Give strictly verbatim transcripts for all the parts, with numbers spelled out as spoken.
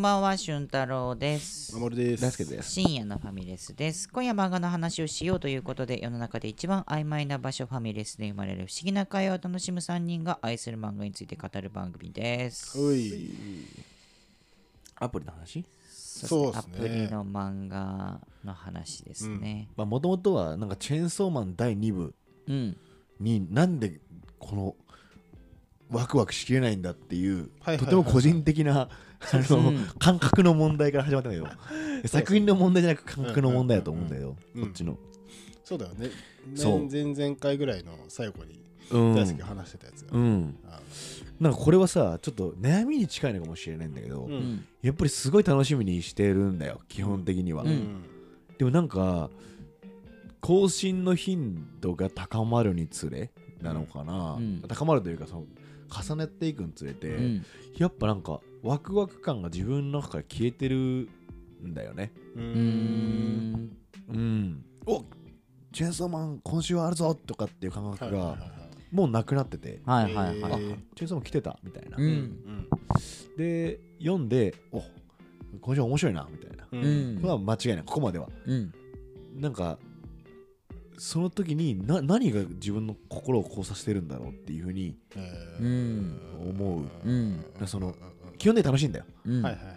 んばんは、俊太郎です。 守です。 大輔です。 深夜のファミレスです。今夜漫画の話をしようということで、世の中で一番曖昧な場所ファミレスで生まれる不思議な会話を楽しむさんにんが愛する漫画について語る番組です。 おい。 アプリの話？ そうですね。 アプリの漫画の話ですね。 もともとはなんかチェーンソーマンだいにぶうん。 になんでこのワクワクしきれないんだっていう、 はいはいはいはい、 とても個人的なあの、うん、感覚の問題から始まったんだけど作品の問題じゃなく感覚の問題だと思うんだけど、こっちの。 そうだよね。 そう前々回ぐらいの最後に大輔が話してたやつが、 うんうん、なんかこれはさちょっと悩みに近いのかもしれないんだけど、うん、やっぱりすごい楽しみにしてるんだよ基本的には、うん、でもなんか更新の頻度が高まるにつれなのかな、うん、高まるというかその重ねていくにつれて、うん、やっぱなんかワクワク感が自分の中から消えてるんだよね。うーんうんおチェーンソーマン今週はあるぞとかっていう感覚がもうなくなってて、 はいはいはい、 あチェーンソーマン来てたみたいな、うん、で読んでお今週は面白いなみたいな、うん、これは間違いないここまでは、うん、なんかその時にな何が自分の心をこうさせてるんだろうっていうふうに思う、うん、だその基本で楽しいんだよ、うん、はいはいはい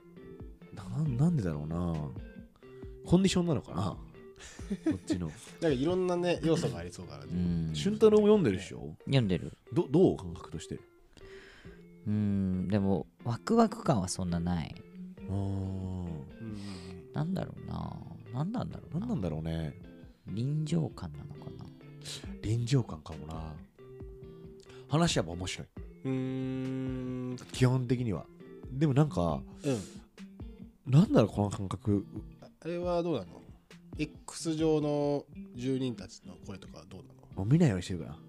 な, なんでだろうなコンディションなのかなこっちのなんかいろんなね要素がありそうからね。 俊太郎も読んでるでしょ。 読んでる。 どどう感覚として。 うーんでもワクワク感はそんなない。うーんなんだろうななんなんだろうななんなんだろうね。 臨場感なのかな。 臨場感かもな。話は面白い。うーん基本的には。でもなんか、うん、なんだろうこの感覚。 あれはどうなの？ X 上の住人たちの声とかどうなの？ もう見ないようにしてるから。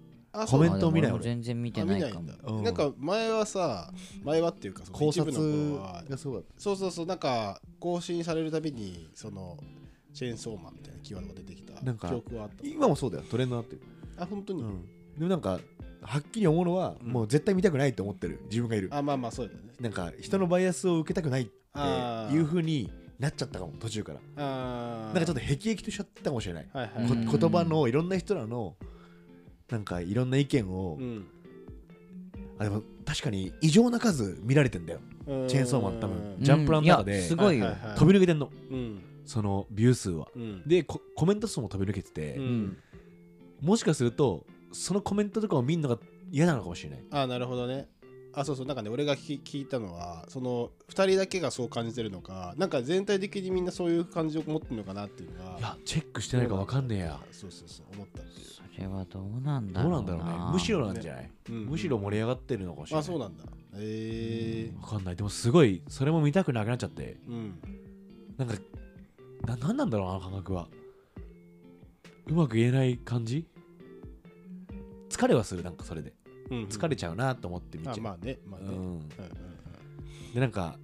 コメントを見ないよ。 全然見てないかも。 な, うん、なんか前はさ前はっていうかその一部の頃はがそうだそうそうそうなんか更新されるたびにそのチェーンソーマンみたいなキーワードが出てきたなんか記憶はあった。 今もそうだよトレンドになってる。 あ本当に、うん、 でもなんかはっきり思うのは、うん、もう絶対見たくないと思ってる自分がいる。 あまあまあそうだよね。 なんか人のバイアスを受けたくないっていう風になっちゃったかも途中から。あなんかちょっと辟易としちゃったかもしれない、はいはいはい、言葉のいろんな人らのなんかいろんな意見を、うん、あでも確かに異常な数見られてんだよチェーンソーマン多分ジャンプラの中で、 すごいよ飛び抜けてんの、うん、そのビュー数は、うん、でコメント数も飛び抜けてて、うん、もしかするとそのコメントとかを見るのが嫌なのかもしれない。 あなるほどね。あそうそうなんかね俺が聞いたのはそのふたりだけがそう感じてるのかなんか全体的にみんなそういう感じを持ってるのかなっていうのがいやチェックしてないか分かんねえや。 そうそうそう思ったっていう。 それはどうなんだろうな。 どうなんだろうね。むしろなんじゃない、ねうんうん、むしろ盛り上がってるのかもしれない。 あそうなんだ。へえー、 分かんない。でもすごいそれも見たくなくなっちゃって、うん、なんかななんなんだろうなあの感覚は。うまく言えない感じ。疲れはするなんかそれでうんうん、疲れちゃうなと思って見ちゃう。あまあね、まあね。うんうんうん、 でなんか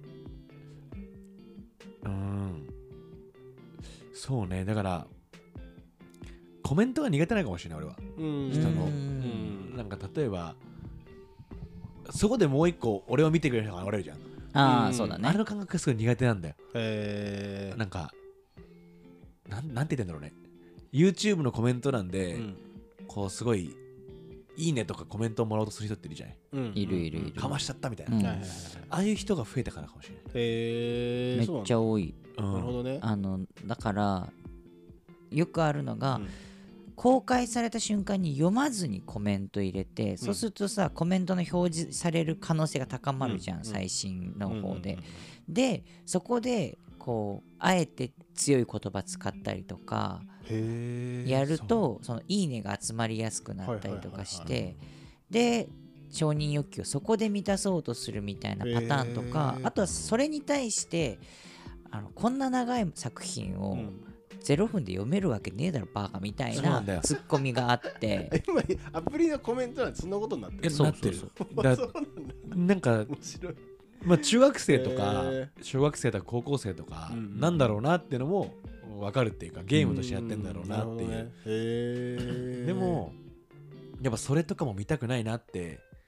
うんそうねだからコメントが苦手なのかもしれない俺は。うん人のうんなんか例えばそこでもう一個俺を見てくれる人がおれるじゃん。 ああ、うん、そうだね。 あれの感覚がすごい苦手なんだよ。へえ。なんかなんなんて言ってんだろうね。YouTube のコメント欄で、うん、こうすごいいいねとかコメントをもらおうとする人っているじゃない、うん、 いるいるいるかましちゃったみたいな、うん、ああいう人が増えたからかもしれない。 へめっちゃ多い、 うん、なるほどね。 あのだからよくあるのが、うん、公開された瞬間に読まずにコメント入れて、うん、そうするとさコメントの表示される可能性が高まるじゃん、うん、最新の方で、うん、でそこでこうあえて強い言葉使ったりとかやると そ, そのいいねが集まりやすくなったりとかしてで承認欲求をそこで満たそうとするみたいなパターンとかあとはそれに対してあのこんな長い作品をゼロふんで読めるわけねえだろバカみたいなツッコミがあって今アプリのコメントなんてそんなことになってる。 そうそうそうだなんか面白い。まあ、中学生とか小学生とか高校生とかなんだろうなっていうのも分かるっていうかゲームとしてやってんだろうなっていう、ね、へでもやっぱそれとかも見たくないなって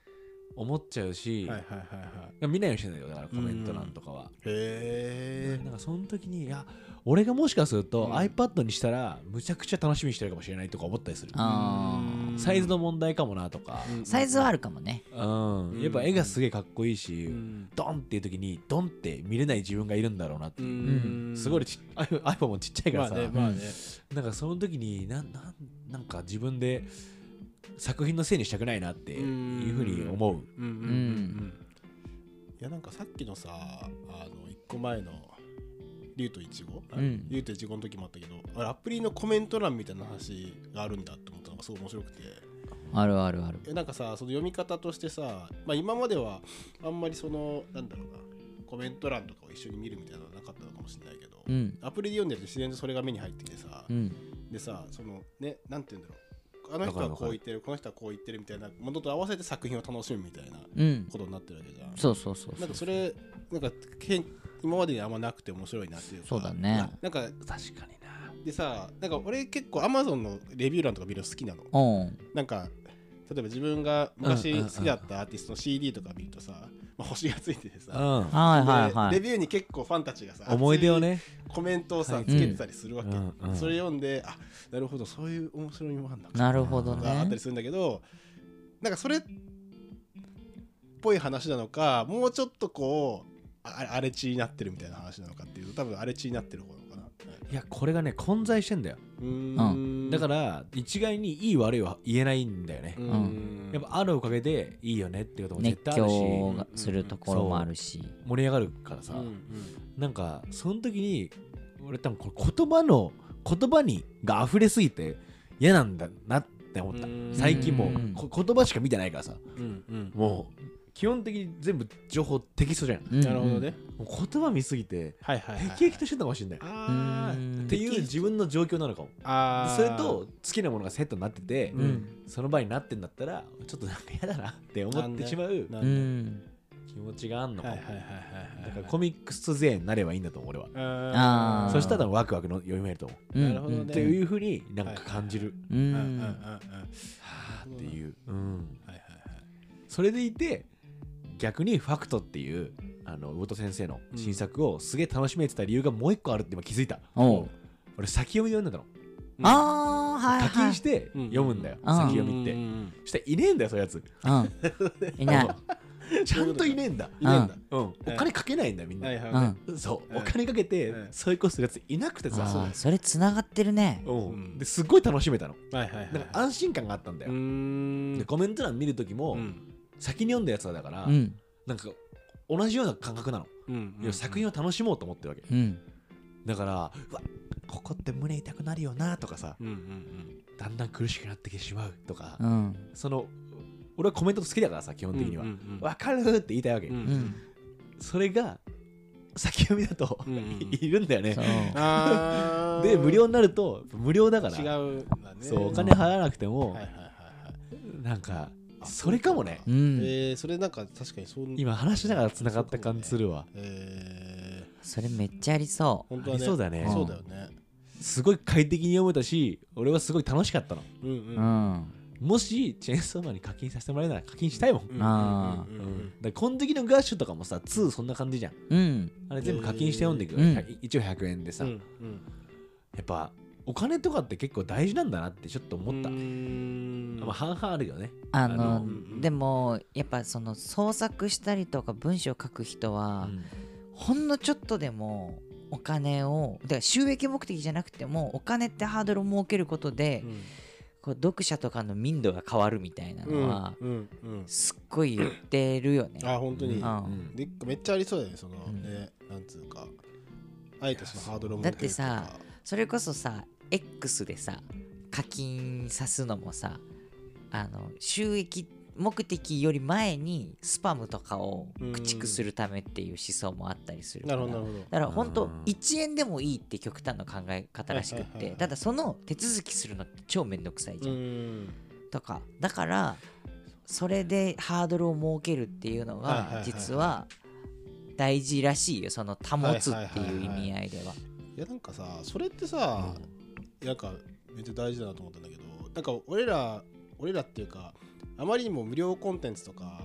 思っちゃうし、 はいはいはいはい見ないようにしてんだよだからコメント欄とかは。 へえ。 なんかその時にいや俺がもしかすると、 うん iPad にしたらむちゃくちゃ楽しみにしてるかもしれないとか思ったりする。 あサイズの問題かもなとか、 ーサイズはあるかもね。 うん、やっぱ絵がすげえかっこいいし、 うんドンっていう時にドンって見れない自分がいるんだろうなっていうう、 んすごいち iPhone もちっちゃいからさ、 まあねまあねなんかその時になななんか自分で作品のせいにしたくないなっていうふうに思う。 うんうんうんうんいやなんかさっきのさあのいっこまえの竜とイチゴうん竜とイチゴの時もあったけどあれアプリのコメント欄みたいな話があるんだって思ったのがすごい面白くてあるあるある。 えなんかさその読み方としてさ、まあ、今まではあんまりそのなんだろうなコメント欄とかを一緒に見るみたいなのはなかったのかもしれないけど、 うんアプリで読んでると自然とそれが目に入ってきてさ、 うんでさそのねなんて言うんだろうあの人はこう言ってるこの人はこう言ってるみたいなものと合わせて作品を楽しむみたいなうんことになってるわけじゃん。 そうそうそうそう。 なんかそれなんかけん今までにあんまなくて面白いなっていうかそうだね。 なんか確かにな。 でさなんか俺結構 Amazon のレビュー欄とか見るの好きなの。 うんなんか例えば自分が昔うんうんうん好きだったアーティストの シーディー とか見るとさ、まあ、星がついててさ、 うん、 はいはいはい。 でレビューに結構ファンたちがさ思い出をね、 コメントをさはいつけてたりするわけ、 うんうんそれ読んであなるほどそういう面白みもあるんだなるほどねがあったり。するんだけどなんかそれっぽい話なのかもうちょっとこうあ荒れ地になってるみたいな話なのかっていうと多分荒れ地になってる方なのかな、 いやこれがね混在してんだよ。 うーんだから一概にいい悪いは言えないんだよね。 ううんんやっぱあるおかげでいいよねっていうことも熱絶対あるし、 狂がするところもあるし。 盛り上がるからさ、 うんうんなんかその時に俺多分これ言葉の言葉にが溢れすぎて嫌なんだなって思ったう。ん最近もうんうこ言葉しか見てないからさ、 うんうんもう基本的に全部情報テキストじゃん。 うんなるほどね。 もう言葉見すぎてはいはいはいはい。 へきへきとしてたかもしれない。 あーうんっていう自分の状況なのかも。 あーそれと好きなものがセットになってて、 うんその場になってんだったらちょっとなんか嫌だなって思ってしまうなうんでん気持ちがあんのかも。 はいはいはいはいはい。 だからコミックス勢になればいいんだと思う俺は。 あーそしたらワクワクの読めると思う。 うんなるほどねっていうふうになんか感じる。 ううんうんうんうん。 んはあっていう。うん。 はいはいはい。 それでいて逆にファクトっていうあの魚戸先生の新作をすげえ楽しめてた理由がもう一個あるって今気づいた。 おう俺先読みで読んでたの。 あーはい課金はいして読むんだよ、 うん先読みって、 うんしたらいねえんだよそういうやつ。 うんいないちゃんといねえんだ。 いねえんだ。 うん、お金かけないんだよみんな、 はいはいはうんそう、 うんお金かけて、 うんそういうことするやついなくてさ、 あーそれつながってるねうんうんですごい楽しめたの。 いはいはいはい。 だから安心感があったんだよ、 うーんでコメント欄見るときも、 うん先に読んだやつはだから、 うんなんか同じような感覚なの、 うん要は作品を楽しもうと思ってるわけうんだからうわここって胸痛くなるよなとかさ、 うんうんだんだん苦しくなってきてしまうとか、 うんその俺はコメント好きだからさ基本的には、 うんうんうんわかるって言いたいわけ、 うんうんそれが先読みだと、 うんうんいるんだよねそうあーで無料になると無料だから違うんだね。 そうお金払わなくても、 はいはいはいはい。 なんかそれかもねうんえー、それなんか確かにそう今話しながら繋がった感じするわ、 えー、 それめっちゃありそ本当はねありそうだねそうだよね。 すごい快適に読めたし俺はすごい楽しかったの。 うんうううんんもしチェーンソーマンに課金させてもらえるなら課金したいもん、 うんあうんううんんだからこの時のガッシュとかもさにそんな感じじゃん。 うんあれ全部課金して読んでいく、 うんひゃく一応ひゃくえんでさ、 うんやっぱお金とかって結構大事なんだなってちょっと思った、 うーんまあ、半々あるよね。 あのあのでもやっぱその創作したりとか文章を書く人は、 うんほんのちょっとでもお金をだから収益目的じゃなくてもお金ってハードルを設けることで、こう読者とかの民度が変わるみたいなうんのは、 うんうんすっごい言ってるよね。 あ本当に、 うんうんでめっちゃありそうだよねその、 うんねなんつうかあえてそのハードルをだって設けるとかさそれこそさ X でさ課金さすのもさあの収益目的より前にスパムとかを駆逐するためっていう思想もあったりするからなるほどなるほどだから本当うんいちえんでもいいって極端な考え方らしくっはいはいはいはいてただその手続きするのって超めんどくさいじゃん、 んとかだからそれでハードルを設けるっていうのがはいはいはいはい実は大事らしいよその保つっていう意味合いでは。 いやなんかさそれってさ、なんかめっちゃ大事だなと思ったんだけどなんか俺ら俺らっていうかあまりにも無料コンテンツとかに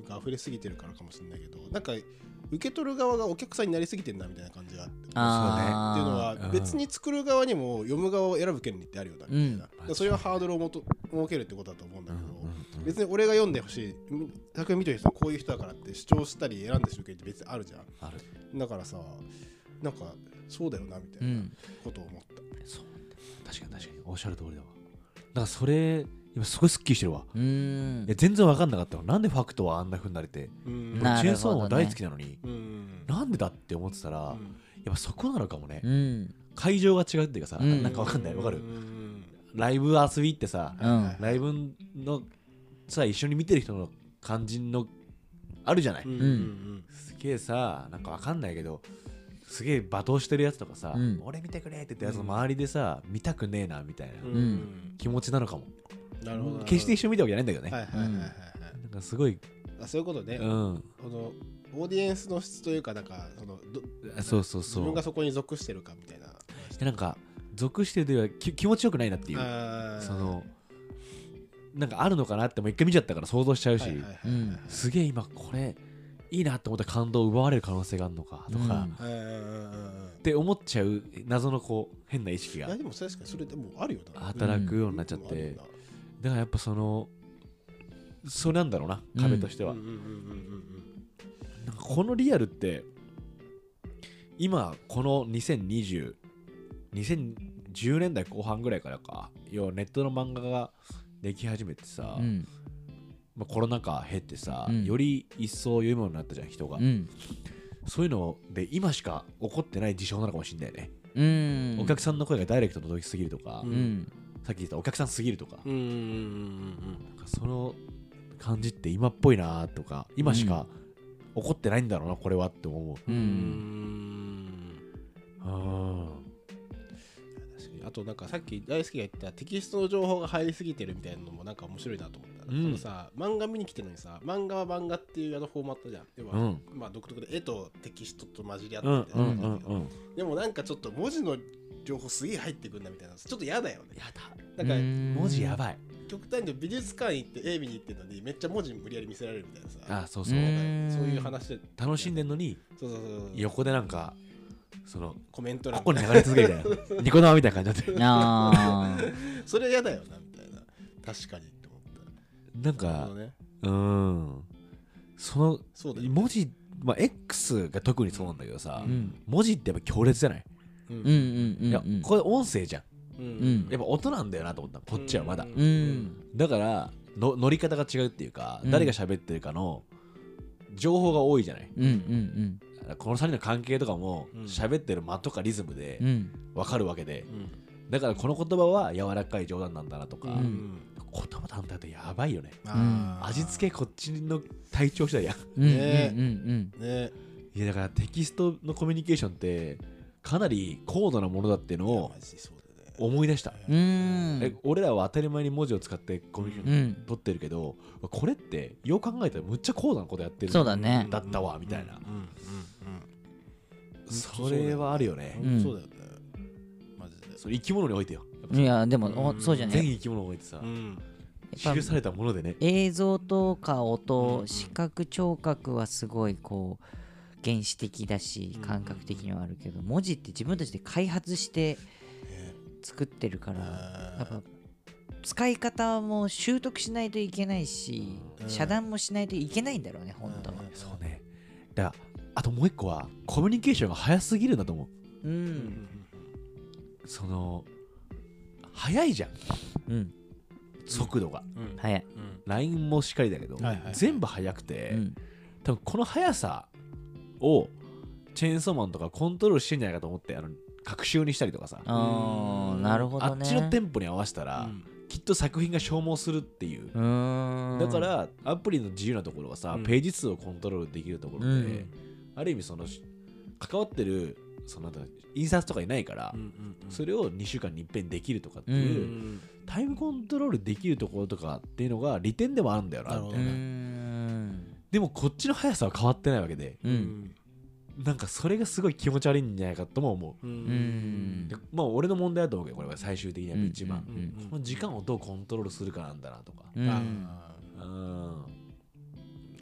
が溢れすぎてるからかもしれないけど、なんか受け取る側がお客さんになりすぎてんなみたいな感じがあって、 あっていうのはうん別に作る側にも読む側を選ぶ権利ってあるよなみたいな、 うんだからそれはハードルをもと設けるってことだと思うんだけど、 うんうんうん別に俺が読んでほしい作品見てる人はこういう人だからって主張したり選んでる権利って別にあるじゃん。 ある。 だからさ、なんかそうだよなみたいなことを思った、 そう確かに確かにおっしゃる通りだわ。だからそれ今すごいスッキリしてるわ。 うーんいや全然分かんなかったの。なんでファクトはあんな風になれて、 うんなチェーンソーるほどねマンも大好きなのに、 うんなんでだって思ってたら、やっぱそこなのかもね。 うん会場が違うっていうかさ、 うんなんか分かんない。分かるう。んライブ遊びってさ、 うんライブのさ一緒に見てる人の感じのあるじゃない。 うんうんすげえさ、なんか分かんないけど、すげえ罵倒してるやつとかさ、 うん俺見てくれって言ったやつの周りでさ、見たくねえなみたいなうんうん気持ちなのかも。 なるほど。 決して一緒に見たわけじゃないんだけどね。 はいはいはいはいはい。 なんかすごい、 あ、そういうことね。 うこん、 のオーディエンスの質というか、なんかそのどそうそう自そう。 分がそこに属してるかみたいな。 なんか属してるというよりはき気持ちよくないなっていう、 あーそのなんかあるのかなってもう一回見ちゃったから想像しちゃうし、 はいはいはいはいうんすげえ今これいいなって思った感動を奪われる可能性があるのかとか、 うんはいはいはいはいはいって思っちゃう謎のこう変な意識がいやでも確かにそれでもあるよな。 働くようになっちゃって、 うんあるよなだからやっぱそのそれなんだろうな壁としては、 うんうんうんうんなんかこのリアルって今このにせんにじゅう、にせんじゅうねんだいこう半ぐらいからか、要はネットの漫画ができ始めてさ、 うんまあ、コロナ禍経ってさ、 うんより一層読むようになったじゃん人が、 うんそういうので今しか起こってない事象なのかもしれないね、 うんお客さんの声がダイレクトに届きすぎるとか、 ううんさっき言ったお客さんすぎるとか、 うんうんうんうんなんかその感じって今っぽいなとか今しか起こってないんだろうなこれはって思う、 ううんんあ確かに。あとなんかさっき大好きが言ったテキストの情報が入りすぎてるみたいなのもなんか面白いなと思った、 うんそのさ漫画見に来てるのにさ、漫画は漫画っていうあのフォーマットじゃん。要は、 うんまあ独特で絵とテキストと混じり合ってうんみたいなうん感じだけど、 うんうんでもなんかちょっと文字の情報すげえ入ってくるんだみたいな、ちょっと嫌だよね。 やだなんか文字やばい極端に美術館行って絵見に行ってるのにめっちゃ文字無理やり見せられるみたいなさ、 あそうそううんそういう話で楽しんでんのにそうそうそうそう横でなんかそのコメント欄ここに流れ続けるみたいなニコ生みたいな感じになってるあーそれ嫌だよなみたいな、確かにって思った。 なんかなるほどね、 うーんそのそうだよね。 文字、まあ、X が特にそうなんだけどさ、 うん文字ってやっぱ強烈じゃない、 うんうんうんうんいやこれ音声じゃんうんやっぱ音なんだよなと思ったこっちはまだ、 うんだからの乗り方が違うっていうか、 うん誰が喋ってるかの情報が多いじゃない、 うんうんこのさんにんの関係とかもうん喋ってる間とかリズムでうんうん分かるわけで、 うんだからこの言葉は柔らかい冗談なんだなとか、 うんうん言葉単体ってやばいよね、 あー味付けこっちの体調次第やうんうんねうんねいやだからテキストのコミュニケーションってかなり高度なものだっていうのいやをマジでそうだね。 思い出した、 うんうんえ俺らは当たり前に文字を使ってコミュニケーションうん取ってるけど、これってよう考えたらむっちゃ高度なことやってるそうだねだったわみたいな、 うんうんうんそれはあるよね、 うんそうだよね。マジで。 それ生き物においてよいやでもおうんそうじゃね全生き物においてさ、 うんやっぱ記されたものでね映像とか音、 うん視覚聴覚はすごいこう原始的だしうん感覚的にはあるけど、文字って自分たちで開発してね作ってるから、やっぱあ使い方も習得しないといけないし、 うん遮断もしないといけないんだろうね本当は。 うんそうねだからあともう一個はコミュニケーションが早すぎるんだと思ううーうんんその早いじゃんうん速度が、 うんうん早い、 うんライン もしっかりだけど、 はいはいはい全部速くて、 うん多分この速さをチェーンソーマンとかコントロールしてんじゃないかと思ってあの学習にしたりとかさああーなるほどね。 っちのテンポに合わせたら、 うんきっと作品が消耗するっていう、 うーんだからアプリの自由なところはさ、 うんページ数をコントロールできるところで、 うんある意味その関わってるそのなんだ印刷とかいないから、 うんうんうんそれをにしゅうかんに一遍できるとかってういう、 うんタイムコントロールできるところとかっていうのが利点でもあるんだよななるほどうーんでもこっちの速さは変わってないわけでううんんなんかそれがすごい気持ち悪いんじゃないかとも思うううんんでまあ俺の問題だと思うけどこれは最終的には一番、 うんうんこの時間をどうコントロールするかなんだなとかうんあうん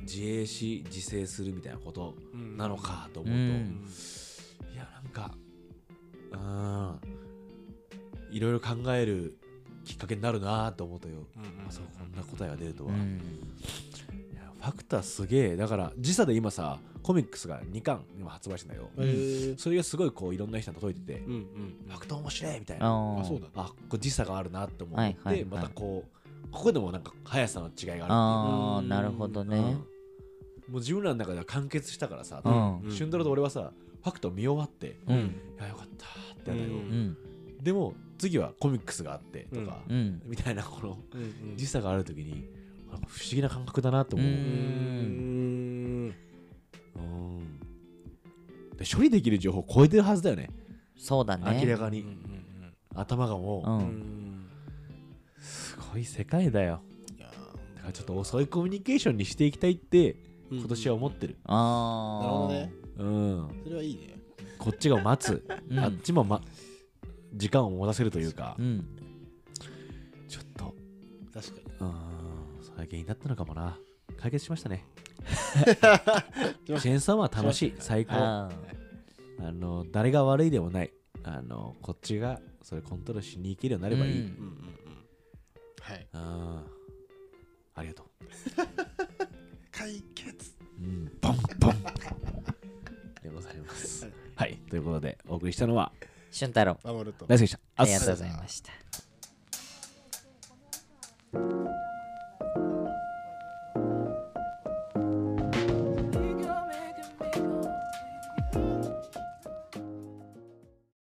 自衛し自制するみたいなことなのかと思うと、 うん、 いやなんかあいろいろ考えるきっかけになるなと思うとよ、うんうん、まあ、そうこんな答えが出るとは、うん、いやファクターすげえ。だから時差で今さコミックスがにかん今発売してんだよ、うん、それがすごいこういろんな人に届いてて、うんうん、ファクター面白いみたいな、 あそうだ、 あこれ時差があるなと思って、はいはいはい、またこうここでもなんか速さの違いがあるっていう。 ああなるほどね、うん、もう自分らの中では完結したからさ、うん、シュンドラと俺はさファクト見終わって、うん、いやよかったってやったよ、うん、でも次はコミックスがあってとか、うん、みたいなこの、うん、時差があるときに不思議な感覚だなと思う。うーんで処理できる情報を超えてるはずだよね。 そうだね、 明らかに、うんうんうん、頭がもう、うん、すごい世界だよ。いやだからちょっと遅いコミュニケーションにしていきたいって今年は思ってる、うんうん、 ああなるほどね、うん、それはいいね。 こっちが待つ、うん、あっちも、ま、時間を持たせるというか、うん、ちょっと確かに、 うん、それが原因だったのかもな。解決しましたねチェーンソーマンは楽しい、最高。ああの誰が悪いでもない、あのこっちがそれコントロールしに行けるようになればいい、うんうんうんうん、はい、あありがとう解決、 うん、ボンボンでございます、はい、はい、ということでお送りしたのは俊太郎守ると大好きでした。 ありがとうございました。